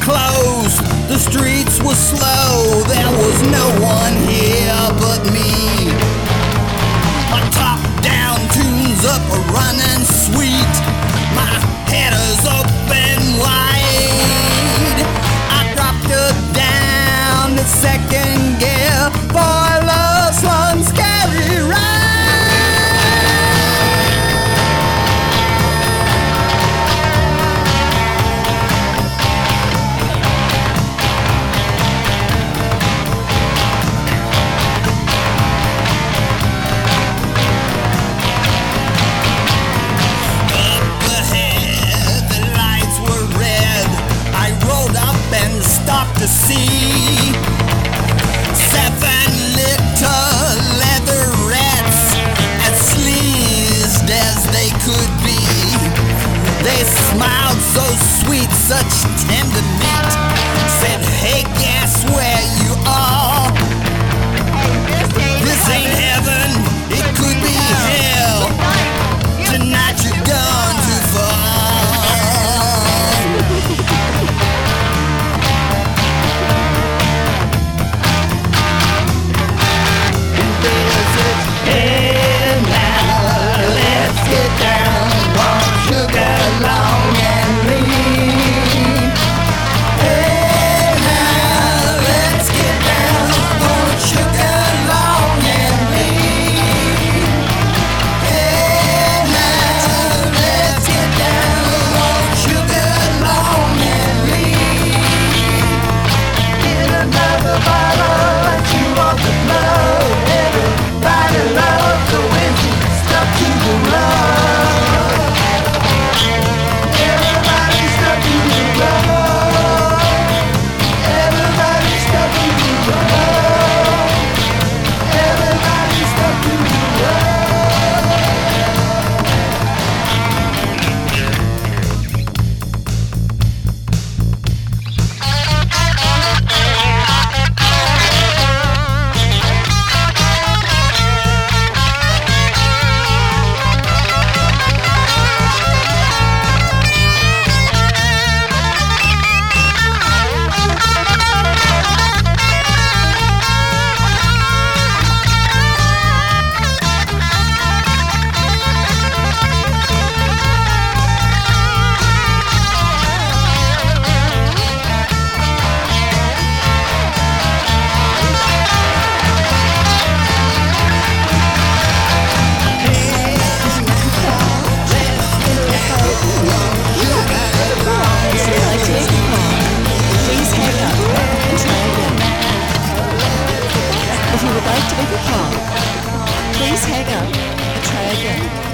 closed, the streets were slow. There was no one here but me. My top-down tunes up a running sweet. My head is open wide. I dropped her down to second gear for a love-slung scary ride. To see 7 little leatherettes, as sleazed as they could be. They smiled so sweet, such tender meat. Said, hey, guess where you are? This ain't heaven, it could be hell. Tonight you're gone too far. If you would like to leave a call, please hang up and try again.